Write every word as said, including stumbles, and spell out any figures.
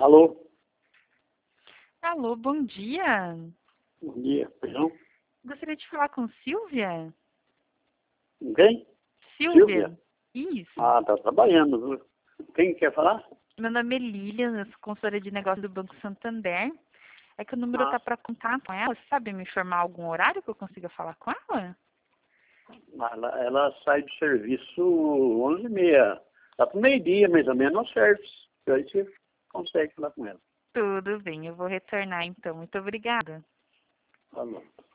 Alô? Alô, bom dia. Bom dia, perdão. Gostaria de falar com Silvia? Quem? Silvia? Isso. Ah, tá trabalhando, viu? Quem quer falar? Meu nome é Lilian, eu sou consultora de negócios do Banco Santander. É que o número Ah, tá para contar com ela. Você sabe me informar algum horário que eu consiga falar com ela? ela, ela sai do serviço onze e meia. Tá pro meio-dia, mais ou menos, no serviço. Aí você consegue falar com ela. Tudo bem, eu vou retornar então. Muito obrigada. Falou.